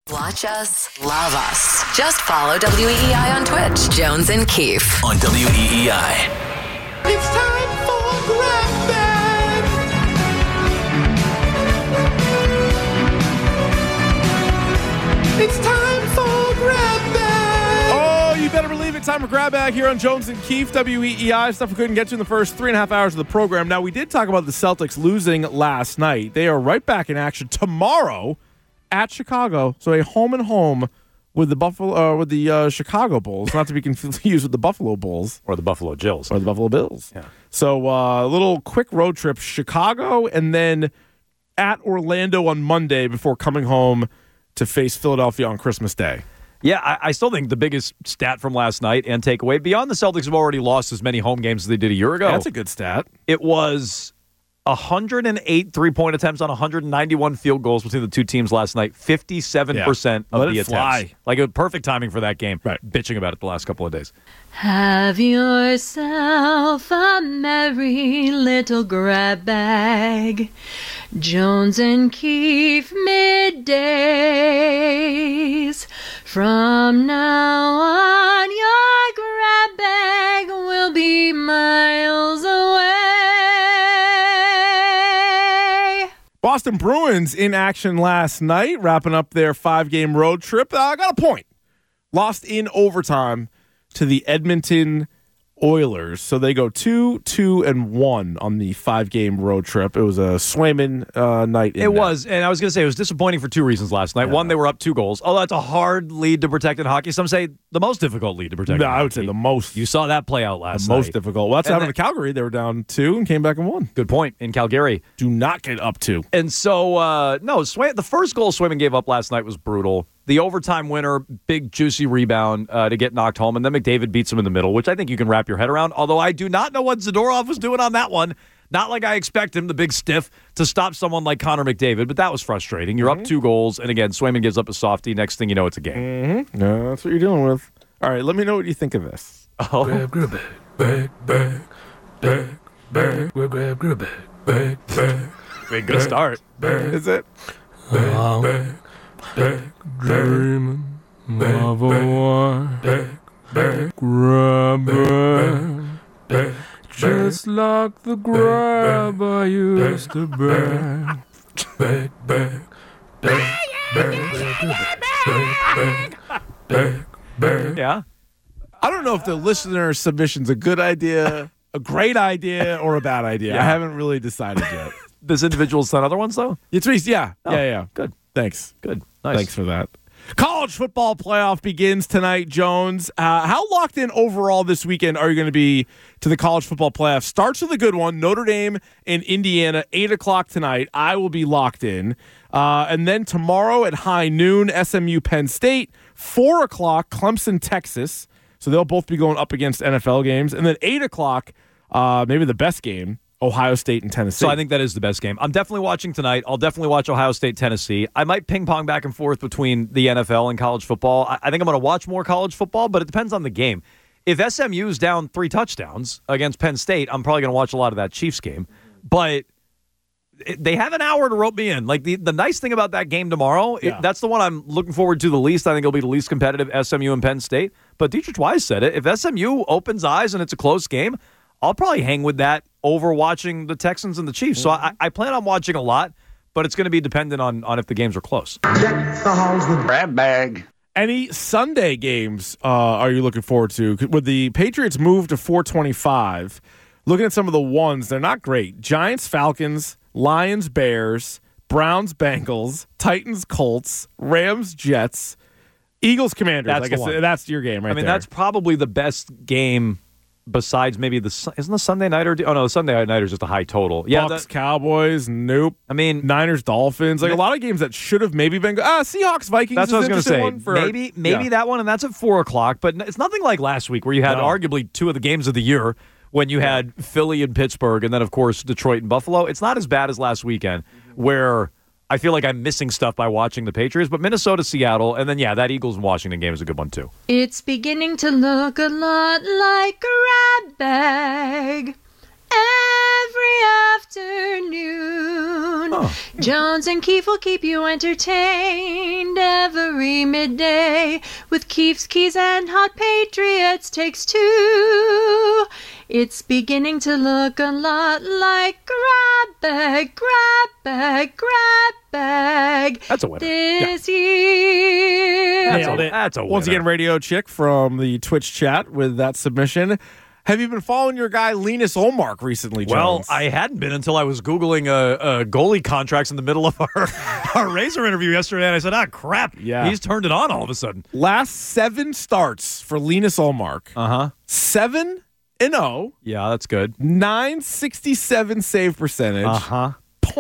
Watch us, love us. Just follow WEEI on Twitch. Jones and Keefe. On WEEI. It's time for Grab Bag. It's time for Grab Bag. Oh, you better believe it. Time for Grab Bag here on Jones and Keefe, WEEI. Stuff we couldn't get to in the first 3.5 hours of the program. Now, we did talk about the Celtics losing last night. They are right back in action tomorrow at Chicago. So a home and home with the Chicago Bulls, not to be confused with the Buffalo Bulls. Or the Buffalo Jills. Or the Buffalo Bills. Yeah. So a little quick road trip, Chicago, and then at Orlando on Monday before coming home to face Philadelphia on Christmas Day. Yeah, I still think the biggest stat from last night and takeaway, beyond the Celtics have already lost as many home games as they did a year ago. That's a good stat. It was 108 three-point attempts on 191 field goals between the two teams last night. 57% of the attempts. Fly. Like a perfect timing for that game. Right. Bitching about it the last couple of days. Have yourself a merry little grab bag. Jones and Keefe middays. From now on, your grab bag will be miles away. Boston Bruins in action last night, wrapping up their 5-game road trip. Got a point. Lost in overtime to the Edmonton Oilers. So they go 2-2-1 on the 5-game road trip. It was a Swayman night. It was, and I was going to say it was disappointing for two reasons last night. Yeah. One, they were up 2 goals. Although that's a hard lead to protect in hockey. Some say the most difficult lead to protect. No, in I would hockey. say the most. You saw that play out last The night. most difficult. Well, that's what happened to Calgary. They were down 2 and came back and won. Good point in Calgary. Do not get up 2. And so, the first goal Swayman gave up last night was brutal. The overtime winner, big juicy rebound to get knocked home, and then McDavid beats him in the middle, which I think you can wrap your head around. Although I do not know what Zadorov was doing on that one. Not like I expect him, the big stiff, to stop someone like Connor McDavid, but that was frustrating. You're up 2 goals, and again, Swayman gives up a softie. Next thing you know, it's a game. No, that's what you're dealing with. All right, let me know what you think of this. Oh. Grab bag, bag, bag, bag, grab bag, Good start. Is it? bag, dreaming of a white grab bag, just like the grab I used to bag, Yeah. I don't know if the listener submission's a good idea, a great idea, or a bad idea. Yeah. I haven't really decided yet. This individual's done other ones, though? Yeah. Oh, Yeah. Good. Thanks. Good. Nice. Thanks for that. College football playoff begins tonight, Jones. How locked in overall this weekend are you going to be to the college football playoff? Starts with a good one, Notre Dame and Indiana, 8 o'clock tonight. I will be locked in. And then tomorrow at high noon, SMU Penn State, 4 o'clock, Clemson, Texas. So they'll both be going up against NFL games. And then 8 o'clock, maybe the best game, Ohio State and Tennessee. So I think that is the best game. I'm definitely watching tonight. I'll definitely watch Ohio State, Tennessee. I might ping pong back and forth between the NFL and college football. I think I'm going to watch more college football, but it depends on the game. If SMU's down 3 touchdowns against Penn State, I'm probably going to watch a lot of that Chiefs game. But they have an hour to rope me in. Like the nice thing about that game tomorrow, that's the one I'm looking forward to the least. I think it'll be the least competitive, SMU and Penn State. But Dietrich Wise said it. If SMU opens eyes and it's a close game, I'll probably hang with that over watching the Texans and the Chiefs. So I plan on watching a lot, but it's going to be dependent on if the games are close. Deck the halls with grab bag. Any Sunday games are you looking forward to? With the Patriots move to 425, looking at some of the ones, they're not great. Giants, Falcons, Lions, Bears, Browns, Bengals, Titans, Colts, Rams, Jets, Eagles, Commanders. That's I guess the one. that's your game right there. That's probably the best game besides maybe isn't the Sunday Nighter? Oh, no, the Sunday Nighter is just a high total. Yeah, Bucks, Cowboys, nope. I mean, Niners, Dolphins, like a lot of games that should have maybe been Seahawks, Vikings. That's what I was going to say. One for maybe that one, and that's at 4 o'clock. But it's nothing like last week where you had arguably 2 of the games of the year when you had Philly and Pittsburgh, and then of course Detroit and Buffalo. It's not as bad as last weekend where I feel like I'm missing stuff by watching the Patriots, but Minnesota, Seattle, and then, that Eagles and Washington game is a good one, too. It's beginning to look a lot like grab bag every afternoon. Jones and Keefe will keep you entertained every midday with Keefe's Keys and Hot Patriots Takes Two. It's beginning to look a lot like Grab Bag, Grab Bag, Grab Bag. That's a winner. This year. Nailed it. That's a winner. Once again, Radio Chick from the Twitch chat with that submission. Have you been following your guy Linus Olmark recently, Well, Jones? I hadn't been until I was Googling goalie contracts in the middle of our Razor interview yesterday, and I said, crap. Yeah. He's turned it on all of a sudden. Last 7 starts for Linus Olmark. Uh-huh. 7-0, Yeah, that's good. 967 save percentage, Uh-huh.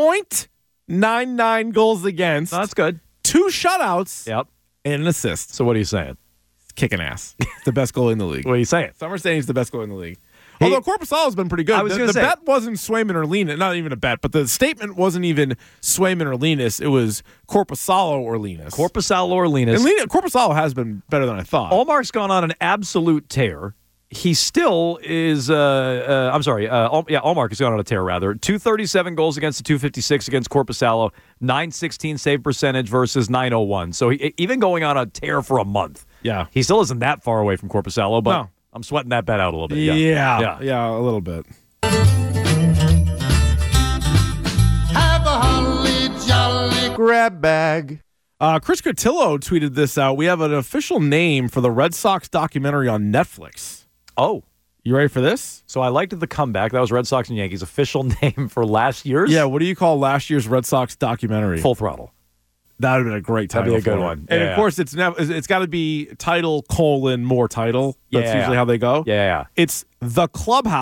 .99 goals against, No, that's good. 2 shutouts, Yep. and an assist. So what are you saying? Kicking ass. It's the best goalie in the league. What are you saying? Some are saying he's the best goalie in the league. Although Korpisalo's been pretty good. I was The gonna say- bet wasn't Swayman or Linus. Not even a bet, but the statement wasn't even Swayman or Linus. It was Korpisalo or Linus. Korpisalo or Linus. And Korpisalo has been better than I thought. Olmark's gone on an absolute tear. He still is. Olmark has gone on a tear. Rather, 237 goals against the 256 against Korpisalo, 916 save percentage versus 901. So even going on a tear for a month, Yeah. he still isn't that far away from Korpisalo. But No. I'm sweating that bet out a little bit. Yeah, a little bit. Have a holly jolly Grab bag. Chris Cotillo tweeted this out. We have an official name for the Red Sox documentary on Netflix. Oh, You ready for this? so I liked the comeback. That was Red Sox and Yankees official name for last year's. Yeah, what do you call last year's Red Sox documentary? Full Throttle. That would have been a great title. That'd be a good for it. one. And Yeah. of course, it's got to be title : more title. That's Yeah. usually how they go. Yeah. It's The Clubhouse :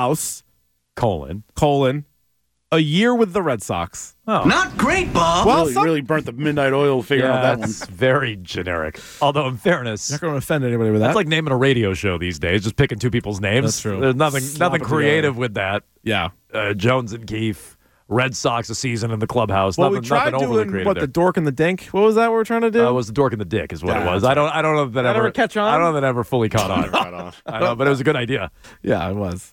a year with the Red Sox. Oh. Not great, Bob. Well, Really burnt the midnight oil figuring out that one. That's very generic. Although, in fairness, Not going to offend anybody with that. that's like naming a radio show these days, just picking two people's names. That's true. There's nothing Slap it creative with that. yeah. Jones and Keefe, Red Sox a season in the clubhouse. Well, nothing, we tried nothing overly doing creative what there. the dork and the dink. What was that we were trying to do? It was the dork and the dick is what it Yeah, was. that's I don't know if that That ever ever catch on? I don't know if that ever fully caught on. Right on. I know, but it was a good idea. Yeah, it was.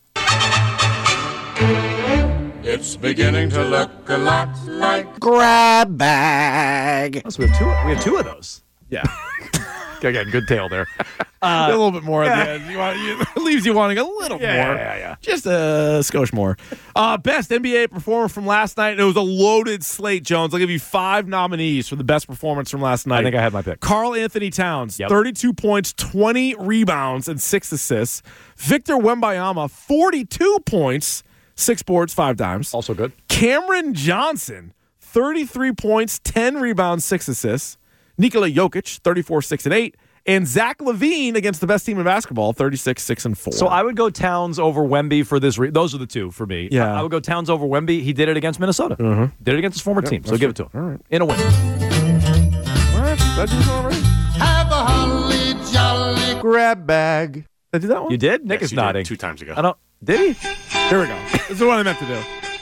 It's beginning to look a lot like Grab bag. So we have two of those. Yeah. Again, good tail there. a little bit more at the end. It leaves you wanting a little more. Yeah. Just a skosh more. Best NBA performer from last night. It was a loaded slate, Jones. I'll give you 5 nominees for the best performance from last night. I think I had my pick. Karl Anthony Towns, Yep. 32 points, 20 rebounds, and 6 assists. Victor Wembanyama, 42 points, 6 boards, 5 dimes. Also good. Cameron Johnson, 33 points, 10 rebounds, 6 assists. Nikola Jokic, 34, 6, and 8. And Zach LaVine against the best team in basketball, 36, 6, and 4. So I would go Towns over Wemby for this. Those are the two for me. Yeah. I would go Towns over Wemby. He did it against Minnesota. Did it against his former team. So that's give it true. to him. All right. In a win. What? Did I do that already? have a holly jolly. Grab bag. Did I do that one? You did? Nick Yes, is you did nodding. 2 times ago. I don't. Did he? Here we go. This is what I meant to do.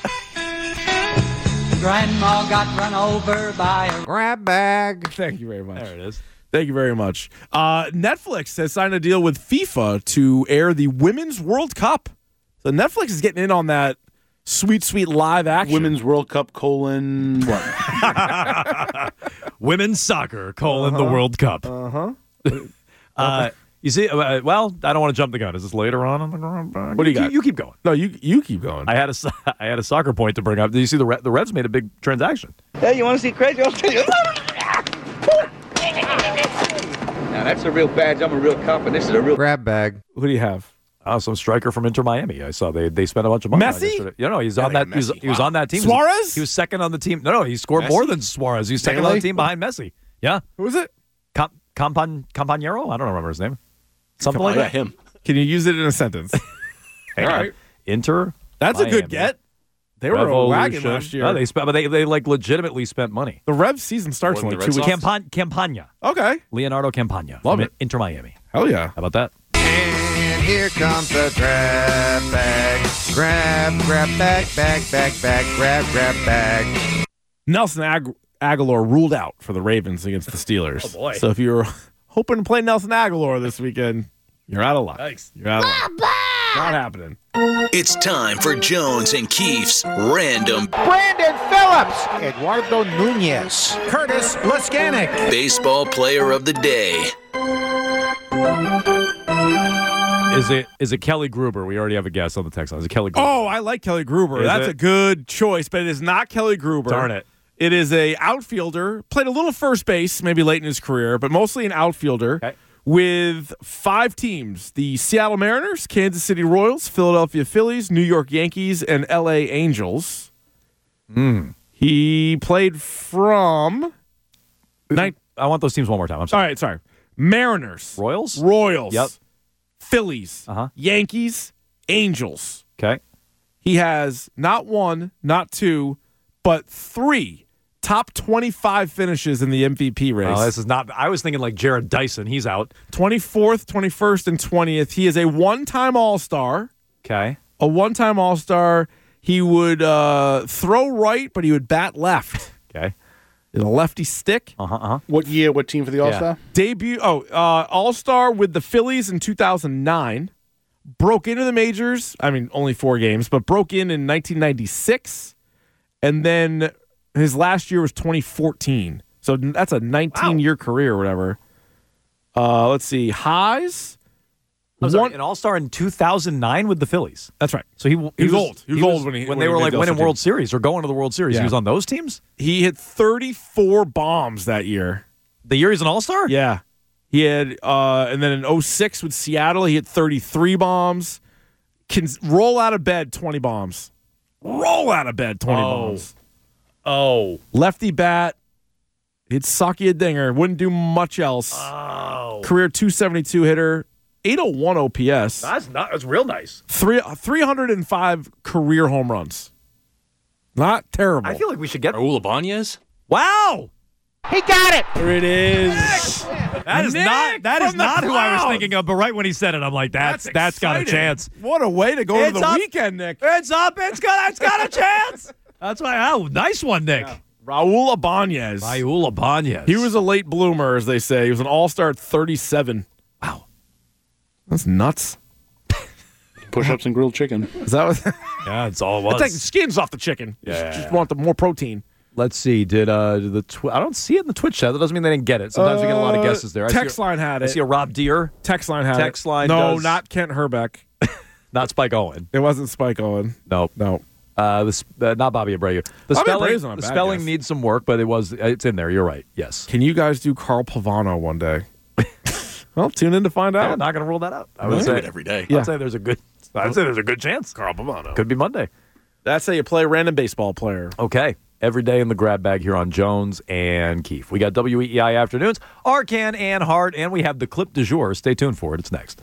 Grandma got run over by a Grab bag. Thank you very much. There it is. Thank you very much. Netflix has signed a deal with FIFA to air the Women's World Cup. So Netflix is getting in on that sweet, sweet live action. Women's World Cup : what? Women's soccer : the World Cup. You see, well, I don't want to jump the gun. Is this later on in the ground? What do you got? You keep going. No, you keep going. I had a soccer point to bring up. Did you see the Revs made a big transaction? Hey, you want to see crazy? I'll tell you. Now, that's a real badge. I'm a real cop, and this is a real... Grab bag. Who do you have? Some striker from Inter Miami. I saw they spent a bunch of money. on Messi? yesterday. You know, he's on that. Messi. He was on that team. Suarez? He was second on the team. No, he scored more than Suarez. He was second on the team behind Messi. Yeah, Who is it? Campagnaro. I don't remember his name. Something like Yeah, that. him. Can you use it in a sentence? Hang on. right. Inter. That's a Miami. good get. They were a wagon Revolution. last year. No, they spent, but they like legitimately spent money. The Rev season starts in More like than 2 the weeks. Red Campagna. Okay. Leonardo Campagna. Love from it. Inter Miami. Hell yeah. How about that? And here comes the grab bag. Grab bag, bag, grab bag. Nelson Aguilar ruled out for the Ravens against the Steelers. Oh, boy. So if you're hoping to play Nelson Aguilar this weekend, you're out of luck. Thanks. You're out of luck. Not happening. It's time for Jones and Keefe's Random Brandon Phillips. Eduardo Nunez. Curtis Laskanik. Baseball Player of the Day. Is it Kelly Gruber? We already have a guess on the text line. Is it Kelly Gruber? Oh, I like Kelly Gruber. That's a good choice, but it is not Kelly Gruber. Darn it. It is a outfielder, played a little first base, maybe late in his career, but mostly an outfielder with 5 teams: the Seattle Mariners, Kansas City Royals, Philadelphia Phillies, New York Yankees, and LA Angels. He played from... I want those teams one more time. I'm sorry. Sorry. Mariners. Royals? Yep. Phillies. Yankees. Angels. Okay. He has not 1, not 2, but 3 top 25 finishes in the MVP race. Oh, this is not. I was thinking like Jared Dyson. He's out. 24th, 21st, and 20th. He is a one-time All-Star. Okay. A one-time All-Star. He would throw right, but he would bat left. Okay. In a lefty stick. What year? What team for the All-Star? Debut. All-Star with the Phillies in 2009. Broke into the majors. I mean, only 4 games, but broke in 1996. And then his last year was 2014. So that's a 19-year career or whatever. Let's see. Highs. An All-Star in 2009 with the Phillies. That's right. So he was old. He was old when they were like winning All-Star World Series or going to the World Series. Yeah. He was on those teams? He hit 34 bombs that year. The year he's an All-Star? Yeah. He had, and then in 06 with Seattle, he hit 33 bombs. Can roll out of bed 20 bombs. Roll out of bed 20 bombs. Oh. Lefty bat. He'd sock you a dinger. Wouldn't do much else. Oh. Career 272 hitter. 801 OPS. That's real nice. 305 career home runs. Not terrible. I feel like we should get Raul Ibanez? Wow. He got it. There it is. That is Nick not who I was Cloud. thinking of, but right when he said it, I'm like, that's got a exciting. chance. What a way to go It's to the up. weekend, Nick. It's up. It's got a chance. That's why. Oh, nice one, Nick. Raul Ibanez. Raul Ibanez. He was a late bloomer, as they say. He was an all-star at 37. Wow. That's nuts. Push-ups and grilled chicken. Is that what? Yeah, it's all it was. Take the skins off the chicken. Yeah. Just want the more protein. Let's see. Did I don't see it in the Twitch chat. That doesn't mean they didn't get it. Sometimes we get a lot of guesses there. Text line had I it. see a Rob Deere. Text line had Text it. line No, does- not Kent Herbeck. Not Spike Owen. It wasn't Spike Owen. No. No. Not Bobby Abreu. The Bobby spelling, Abreu's not a the bad spelling guess. needs some work, but it's in there. You're right. Yes. Can you guys do Carl Pavano one day? Well, tune in to find out. I'm not going to rule that out. I We would do say it every day. I'd say there's a good chance. Carl Pavano. Could be Monday. That's how you play random baseball player. Okay. Every day in the grab bag here on Jones and Keefe. We got WEEI Afternoons, Arcan and Hart, and we have the clip du jour. Stay tuned for it. It's next.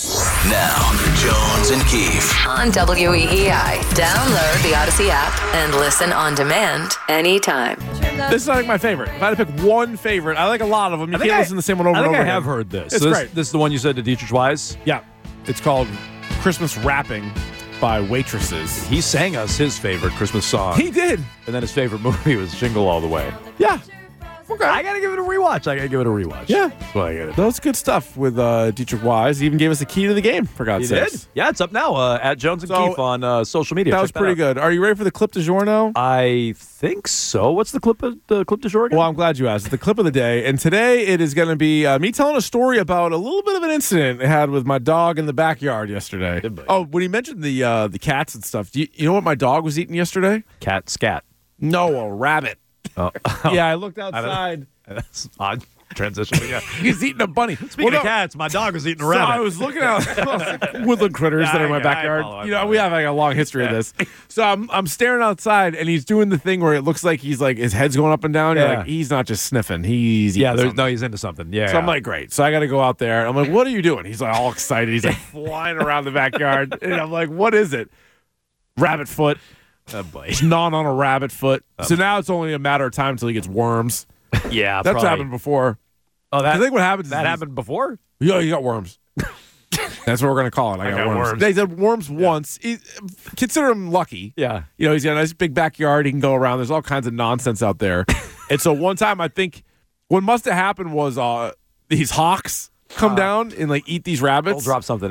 Now, Jones and Keefe. On WEEI. Download the Odyssey app and listen on demand anytime. This is like my favorite. If I had to pick one favorite, I like a lot of them. You can't listen to the same one over and over I again. have heard this. It's So great. This is the one you said to Dietrich Wise? Yeah. It's called Christmas Wrapping by Waitresses. He sang us his favorite Christmas song. He did. And then his favorite movie was Jingle All the Way. Yeah. Okay. I got to give it a rewatch. Yeah. That's what I gotta do. That was good stuff with Dietrich Wise. He even gave us a key to the game, for God's He sakes. did? Yeah, it's up now at Jones and So, Keefe on social media. That Check was pretty out. good. Are you ready for the clip du jour now? I think so. What's the clip du jour again? Well, I'm glad you asked. It's the clip of the day. And today it is going to be me telling a story about a little bit of an incident I had with my dog in the backyard yesterday. Oh, when he mentioned the cats and stuff, do you know what my dog was eating yesterday? Cat scat. No, a rabbit. Oh. Yeah, I looked outside. That's odd transition. But yeah. He's eating a bunny. Speaking of cats, my dog was eating a So rabbit. I was looking out woodland critters that are in my I backyard. follow. We have like a long history of this. So I'm staring outside, and he's doing the thing where it looks like he's like his head's going up and down. You're Yeah. like, he's not just sniffing. He's eating something. he's into something. Yeah. So I'm like, great. So I got to go out there. I'm like, what are you doing? He's like all excited. He's like flying around the backyard, and I'm like, what is it? Rabbit foot. oh boy. He's gnawing on a rabbit foot. So now it's only a matter of time until he gets worms. Yeah, That's probably. happened before. Oh, I think what happens is that happened before. Yeah, you got worms. That's what we're gonna call it. I got worms. They said worms once. Consider him lucky. Yeah. You know, he's got a nice big backyard. He can go around. There's all kinds of nonsense out there. And so one time, I think what must have happened was these hawks come down and like eat these rabbits. I'll drop something in.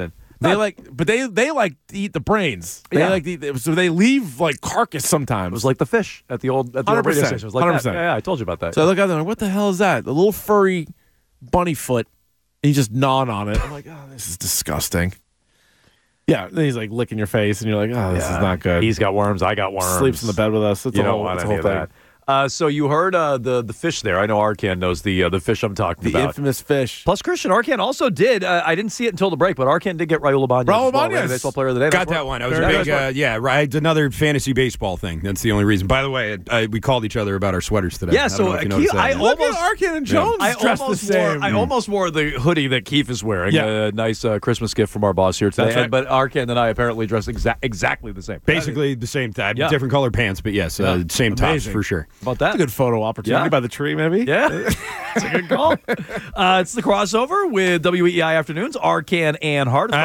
They like to eat the brains. They like to eat, so they leave like carcass sometimes. It was like the fish at the old radio 100%. station. It was like 100%. that. Yeah, I told you about that. So I look at them like, what the hell is that? The little furry bunny foot. And you just gnawing on it. I'm like, oh, this is disgusting. Yeah, then he's like licking your face, and you're like, oh, this is not good. He's got worms. I got worms. Sleeps in the bed with us. It's You a don't whole, want it's a any whole of thing. that. So you heard the fish there. I know Arcan knows the fish I'm talking The about. infamous fish. Plus, Christian Arcan also did. I didn't see it until the break, but Arcan did get Raul Ibanez. Raul Rated Ibanez. Baseball Player of the Day. Got that one. I was a big, right. Another fantasy baseball thing. That's the only reason. By the way, we called each other about our sweaters today. Yeah, I don't know if you noticed that. I Look almost at Arcan and Jones dressed the same. I almost wore the hoodie that Keith is wearing. Yeah. A nice Christmas gift from our boss here today. That's right. But Arcan and I apparently dressed exactly the same. Basically the same time. Yeah. Different color pants, but yes, same tops Amazing. for sure. About that? That's a good photo opportunity Yeah. by the tree, maybe. Yeah, it's a good call. It's the crossover with WEEI Afternoons. Arcan and Hart. Not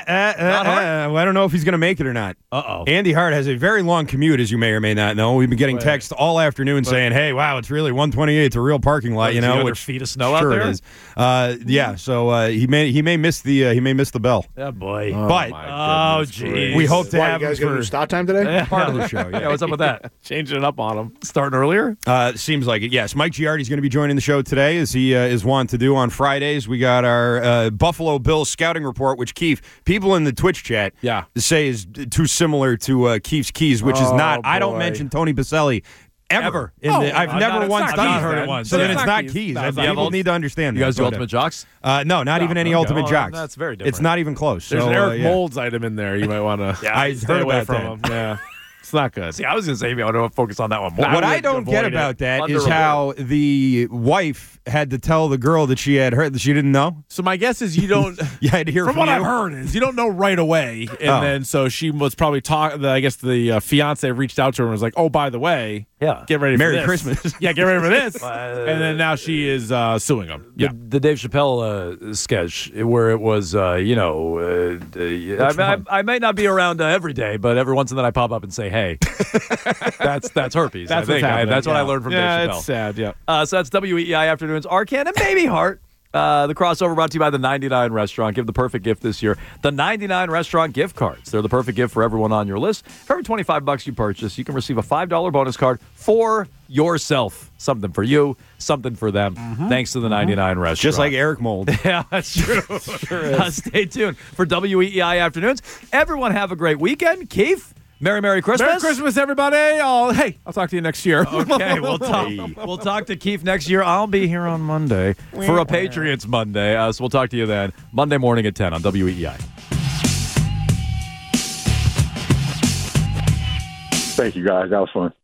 Hart? Well, I don't know if he's going to make it or not. Uh-oh. Andy Hart has a very long commute, as you may or may not know. We've been getting texts all afternoon saying, "Hey, wow, it's really 128. It's a real parking lot." Is You he know, under which feet of snow out sure there? it is. Yeah, so he may miss the bell. Yeah, boy. But geez. we hope to Why, have you guys him got a new for start time today? part of the show. Yeah, what's up with that? Changing it up on him. Starting earlier? Seems like it, yes. Mike Giardi's going to be joining the show today, as he is wont to do on Fridays. We got our Buffalo Bills scouting report, which Keith, people in the Twitch chat say is too similar to Keith's Keys, which is not. I don't mention Tony Baselli ever. I've never once done that. So then it's not Keys. People need to understand. You guys do that. Ultimate Jocks? No, not even any Ultimate Jocks. That's very different. It's not even close. There's so, an Eric yeah. Molds item in there. You might want to. I stay heard away about from him. Yeah, it's not good. See, I was going to say, I don't focus on that one more. What I don't get about that is how the wife had to tell the girl that she had heard that she didn't know. So my guess is you don't. You had to hear from from what you? I've heard is you don't know right away, and then so she was probably I guess the fiance reached out to her and was like, "Oh, by the way, get ready for Merry this. Christmas." Yeah, get ready for this." And then now she is suing him. Yeah, The Dave Chappelle sketch where it was, I might not be around every day, but every once in a while I pop up and say, "Hey," that's herpes. That's I think. what's happening. That's what I learned from Dave Chappelle. It's sad. Yeah. So that's WEEI Afternoons. Arcan and Baby Heart. The crossover brought to you by the 99 Restaurant. Give the perfect gift this year. The 99 Restaurant gift cards. They're the perfect gift for everyone on your list. For every $25 you purchase, you can receive a $5 bonus card for yourself. Something for you, something for them. Thanks to the 99 Restaurant. Just like Eric Mold. Yeah, that's true. Stay tuned for WEEI Afternoons. Everyone have a great weekend. Keith, Merry Christmas. Merry Christmas, everybody. I'll talk to you next year. Okay, we'll talk to Keith next year. I'll be here on Monday for a Patriots Monday. So we'll talk to you then Monday morning at 10 on WEEI. Thank you, guys. That was fun.